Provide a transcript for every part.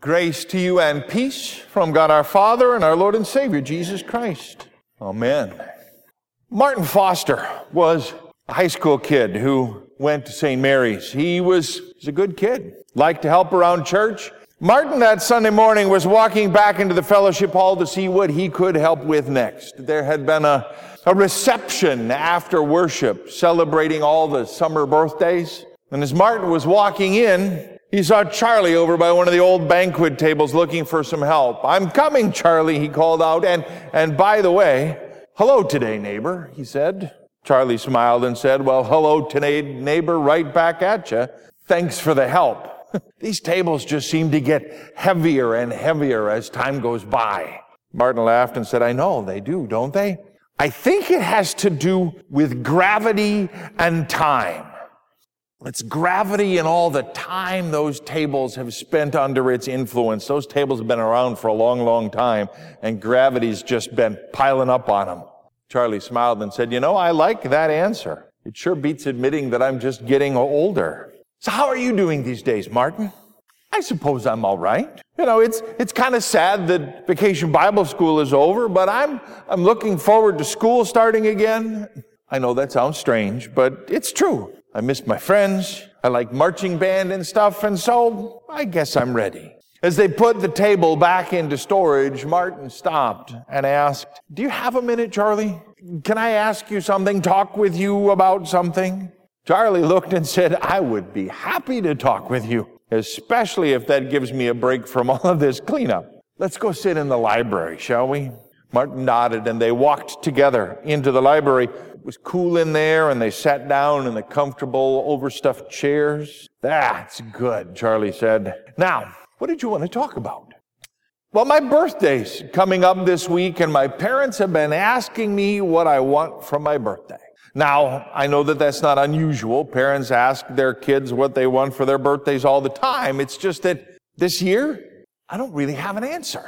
Grace to you and peace from God our Father and our Lord and Savior, Jesus Christ. Amen. Martin Foster was a high school kid who went to St. Mary's. He was a good kid, liked to help around church. Martin that Sunday morning was walking back into the fellowship hall to see what he could help with next. There had been a reception after worship celebrating all the summer birthdays. And as Martin was walking in, he saw Charlie over by one of the old banquet tables looking for some help. "I'm coming, Charlie," he called out. And by the way, "Hello today, neighbor," he said. Charlie smiled and said, "Well, hello today, neighbor, right back at you. Thanks for the help." These tables just seem to get heavier and heavier as time goes by. Martin laughed and said, "I know, they do, don't they? I think it has to do with gravity and time. It's gravity and all the time those tables have spent under its influence. Those tables have been around for a long, long time, and gravity's just been piling up on them." Charlie smiled and said, "I like that answer. It sure beats admitting that I'm just getting older." So how are you doing these days, Martin? "I suppose I'm all right. It's kind of sad that Vacation Bible School is over, but I'm looking forward to school starting again." I know that sounds strange, but it's true. I miss my friends. I like marching band and stuff, and so I guess I'm ready. As they put the table back into storage, Martin stopped and asked, "Do you have a minute, Charlie? Can I ask you something, talk with you about something?" Charlie looked and said, "I would be happy to talk with you, especially if that gives me a break from all of this cleanup. Let's go sit in the library, shall we?" Martin nodded, and they walked together into the library. It was cool in there, and they sat down in the comfortable, overstuffed chairs. "That's good," Charlie said. "Now, what did you want to talk about?" "Well, my birthday's coming up this week, and my parents have been asking me what I want for my birthday." Now, I know that that's not unusual. Parents ask their kids what they want for their birthdays all the time. It's just that this year, I don't really have an answer.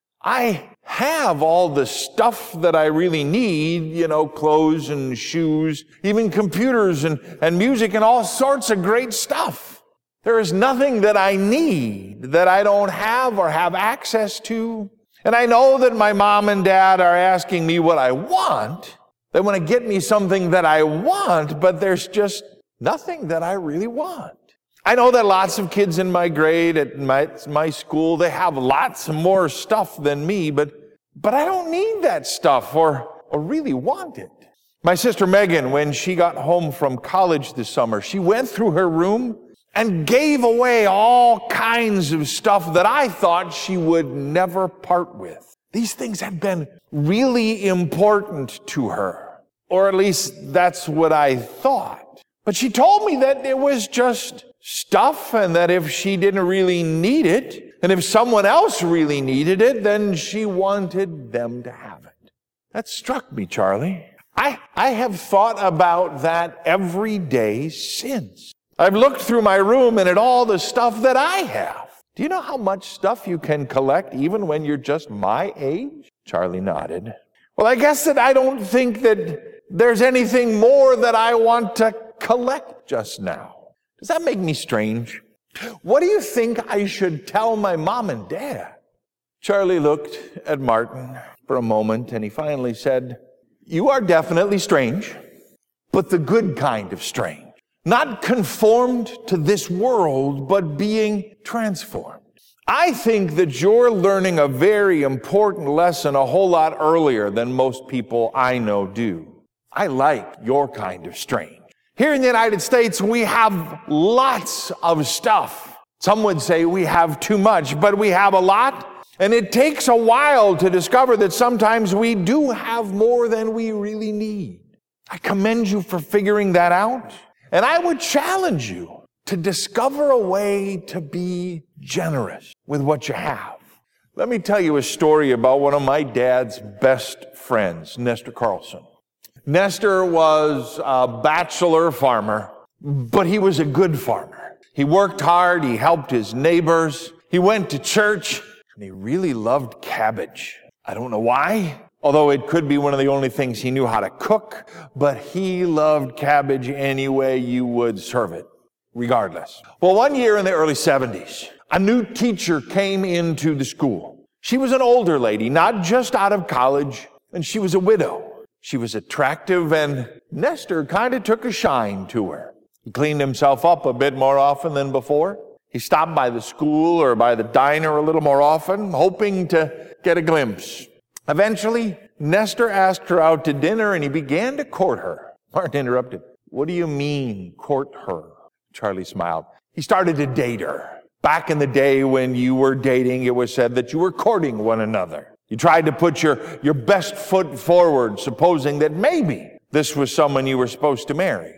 I have all the stuff that I really need, clothes and shoes, even computers and music and all sorts of great stuff. There is nothing that I need that I don't have or have access to. And I know that my mom and dad are asking me what I want. They want to get me something that I want, but there's just nothing that I really want. I know that lots of kids in my grade at my school, they have lots more stuff than me, but I don't need that stuff or really want it. My sister Megan, when she got home from college this summer, she went through her room and gave away all kinds of stuff that I thought she would never part with. These things had been really important to her, or at least that's what I thought. But she told me that it was just stuff, and that if she didn't really need it, and if someone else really needed it, then she wanted them to have it. That struck me, Charlie. I have thought about that every day since. I've looked through my room and at all the stuff that I have. Do you know how much stuff you can collect even when you're just my age? Charlie nodded. Well, I guess that I don't think that there's anything more that I want to collect just now. Does that make me strange? What do you think I should tell my mom and dad? Charlie looked at Martin for a moment, and he finally said, "You are definitely strange, but the good kind of strange. Not conformed to this world, but being transformed. I think that you're learning a very important lesson a whole lot earlier than most people I know do. I like your kind of strange. Here in the United States, we have lots of stuff. Some would say we have too much, but we have a lot, and it takes a while to discover that sometimes we do have more than we really need. I commend you for figuring that out, and I would challenge you to discover a way to be generous with what you have." Let me tell you a story about one of my dad's best friends, Nestor Carlson. Nestor was a bachelor farmer, but he was a good farmer. He worked hard, he helped his neighbors, he went to church, and he really loved cabbage. I don't know why, although it could be one of the only things he knew how to cook, but he loved cabbage any way you would serve it, regardless. Well, one year in the early 70s, a new teacher came into the school. She was an older lady, not just out of college, and she was a widow. She was attractive, and Nestor kind of took a shine to her. He cleaned himself up a bit more often than before. He stopped by the school or by the diner a little more often, hoping to get a glimpse. Eventually, Nestor asked her out to dinner, and he began to court her. Martin interrupted. "What do you mean, court her?" Charlie smiled. "He started to date her. Back in the day when you were dating, it was said that you were courting one another. You tried to put your best foot forward, supposing that maybe this was someone you were supposed to marry.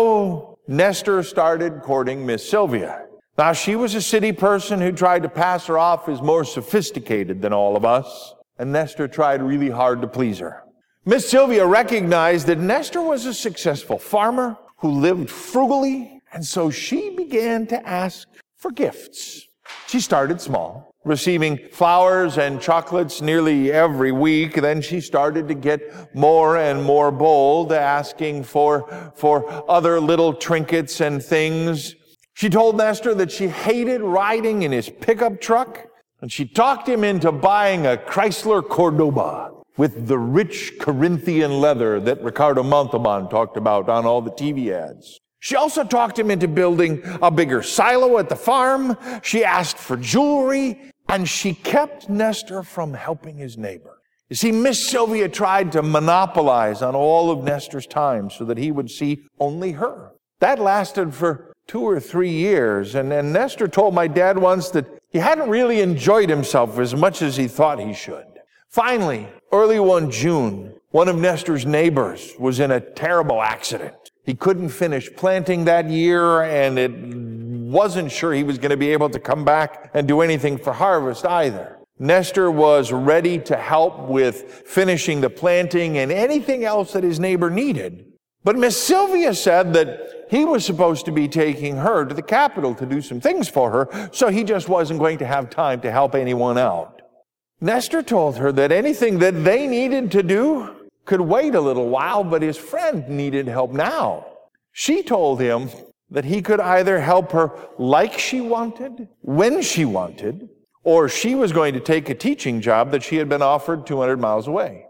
So Nestor started courting Miss Sylvia. Now, she was a city person who tried to pass her off as more sophisticated than all of us, and Nestor tried really hard to please her. Miss Sylvia recognized that Nestor was a successful farmer who lived frugally, and so she began to ask for gifts. She started small, receiving flowers and chocolates nearly every week. Then she started to get more and more bold, asking for other little trinkets and things. She told Nestor that she hated riding in his pickup truck, and she talked him into buying a Chrysler Cordoba with the rich Corinthian leather that Ricardo Montalban talked about on all the TV ads. She also talked him into building a bigger silo at the farm. She asked for jewelry, and she kept Nestor from helping his neighbor. You see, Miss Sylvia tried to monopolize on all of Nestor's time so that he would see only her. That lasted for 2 or 3 years, and Nestor told my dad once that he hadn't really enjoyed himself as much as he thought he should. Finally, early one June, one of Nestor's neighbors was in a terrible accident. He couldn't finish planting that year, and it wasn't sure he was going to be able to come back and do anything for harvest either. Nestor was ready to help with finishing the planting and anything else that his neighbor needed. But Miss Sylvia said that he was supposed to be taking her to the capital to do some things for her, so he just wasn't going to have time to help anyone out. Nestor told her that anything that they needed to do could wait a little while, but his friend needed help now. She told him that he could either help her like she wanted, when she wanted, or she was going to take a teaching job that she had been offered 200 miles away.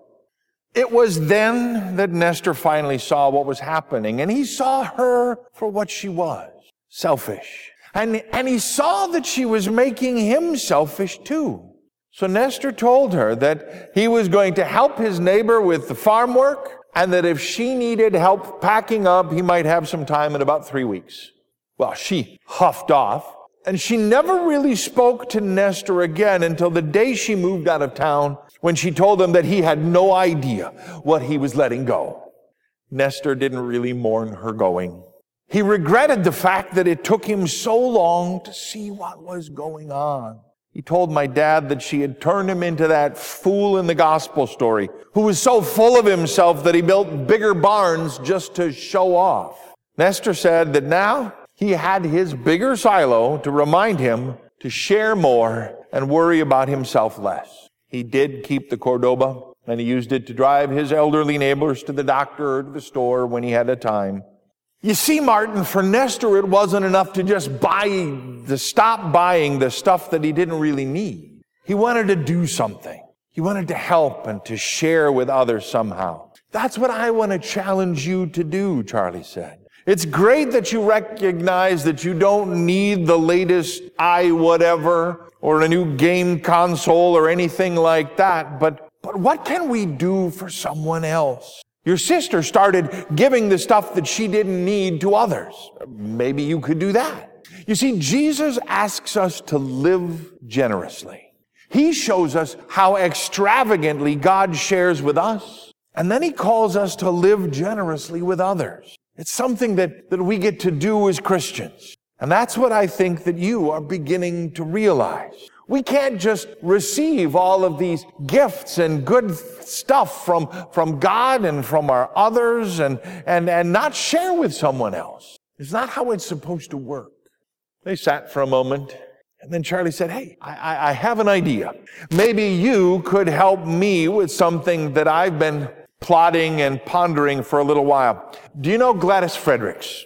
It was then that Nestor finally saw what was happening, and he saw her for what she was, selfish. And he saw that she was making him selfish too. So Nestor told her that he was going to help his neighbor with the farm work, and that if she needed help packing up, he might have some time in about 3 weeks. Well, she huffed off, and she never really spoke to Nestor again until the day she moved out of town, when she told him that he had no idea what he was letting go. Nestor didn't really mourn her going. He regretted the fact that it took him so long to see what was going on. He told my dad that she had turned him into that fool in the gospel story who was so full of himself that he built bigger barns just to show off. Nestor said that now he had his bigger silo to remind him to share more and worry about himself less. He did keep the Cordoba, and he used it to drive his elderly neighbors to the doctor or to the store when he had the time. You see, Martin, for Nestor, it wasn't enough to just stop buying the stuff that he didn't really need. He wanted to do something. He wanted to help and to share with others somehow. That's what I want to challenge you to do, Charlie said. It's great that you recognize that you don't need the latest whatever or a new game console or anything like that, but what can we do for someone else? Your sister started giving the stuff that she didn't need to others. Maybe you could do that. You see, Jesus asks us to live generously. He shows us how extravagantly God shares with us, and then he calls us to live generously with others. It's something that we get to do as Christians. And that's what I think that you are beginning to realize. We can't just receive all of these gifts and good stuff from God and from our others and not share with someone else. It's not how it's supposed to work. They sat for a moment, and then Charlie said, "Hey, I have an idea. Maybe you could help me with something that I've been plotting and pondering for a little while. Do you know Gladys Fredericks?"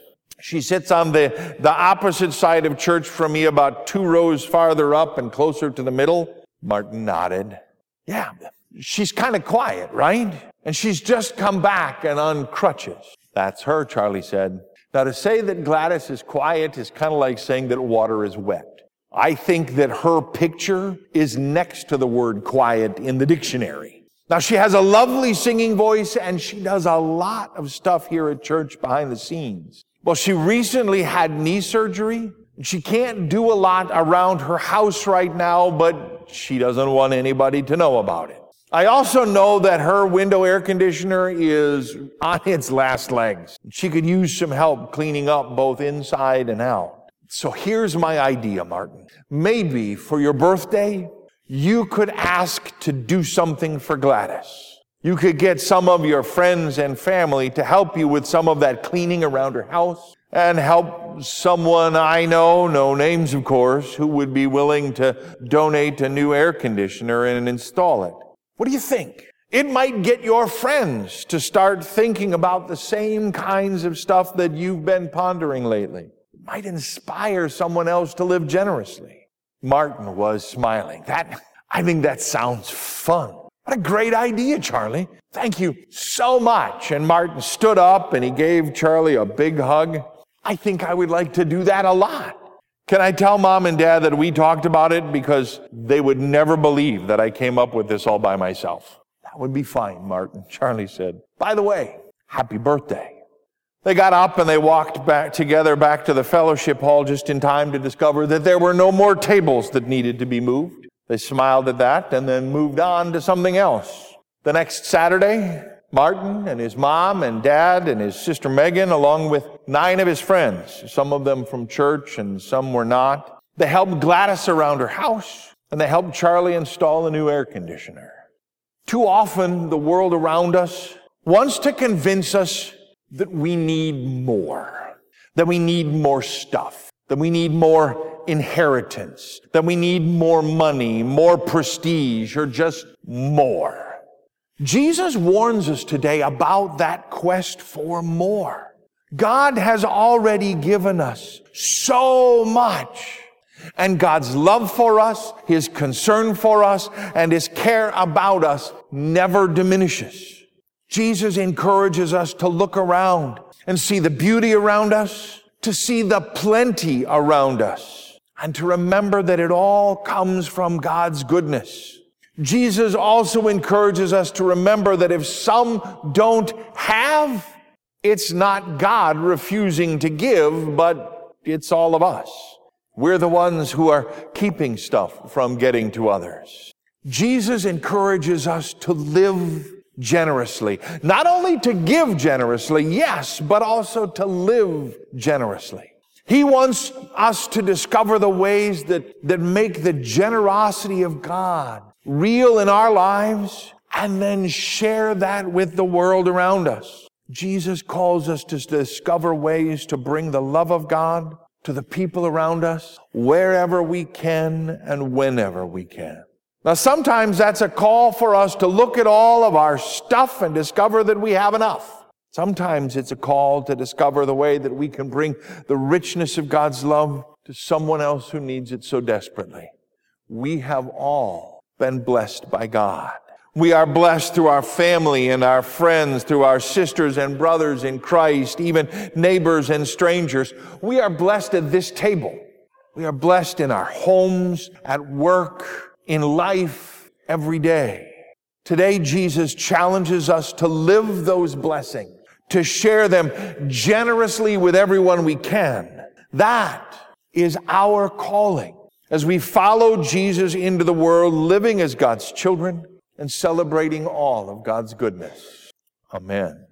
She sits on the opposite side of church from me, about 2 rows farther up and closer to the middle. Martin nodded. Yeah, she's kind of quiet, right? And she's just come back and on crutches. That's her, Charlie said. Now, to say that Gladys is quiet is kind of like saying that water is wet. I think that her picture is next to the word quiet in the dictionary. Now, she has a lovely singing voice, and she does a lot of stuff here at church behind the scenes. Well, she recently had knee surgery. She can't do a lot around her house right now, but she doesn't want anybody to know about it. I also know that her window air conditioner is on its last legs. She could use some help cleaning up both inside and out. So here's my idea, Martin. Maybe for your birthday, you could ask to do something for Gladys. You could get some of your friends and family to help you with some of that cleaning around her house, and help someone I know, no names of course, who would be willing to donate a new air conditioner and install it. What do you think? It might get your friends to start thinking about the same kinds of stuff that you've been pondering lately. It might inspire someone else to live generously. Martin was smiling. I think that sounds fun. What a great idea, Charlie. Thank you so much. And Martin stood up and he gave Charlie a big hug. I think I would like to do that a lot. Can I tell Mom and Dad that we talked about it, because they would never believe that I came up with this all by myself? That would be fine, Martin, Charlie said. By the way, happy birthday. They got up and they walked back together back to the fellowship hall just in time to discover that there were no more tables that needed to be moved. They smiled at that and then moved on to something else. The next Saturday, Martin and his mom and dad and his sister Megan, along with 9 of his friends, some of them from church and some were not, they helped Gladys around her house, and they helped Charlie install a new air conditioner. Too often, the world around us wants to convince us that we need more, that we need more stuff, that we need more inheritance, that we need more money, more prestige, or just more. Jesus warns us today about that quest for more. God has already given us so much. And God's love for us, His concern for us, and His care about us never diminishes. Jesus encourages us to look around and see the beauty around us, to see the plenty around us, and to remember that it all comes from God's goodness. Jesus also encourages us to remember that if some don't have, it's not God refusing to give, but it's all of us. We're the ones who are keeping stuff from getting to others. Jesus encourages us to live generously. Not only to give generously, yes, but also to live generously. He wants us to discover the ways that make the generosity of God real in our lives, and then share that with the world around us. Jesus calls us to discover ways to bring the love of God to the people around us wherever we can and whenever we can. Now, sometimes that's a call for us to look at all of our stuff and discover that we have enough. Sometimes it's a call to discover the way that we can bring the richness of God's love to someone else who needs it so desperately. We have all been blessed by God. We are blessed through our family and our friends, through our sisters and brothers in Christ, even neighbors and strangers. We are blessed at this table. We are blessed in our homes, at work, in life, every day. Today, Jesus challenges us to live those blessings, to share them generously with everyone we can. That is our calling as we follow Jesus into the world, living as God's children and celebrating all of God's goodness. Amen.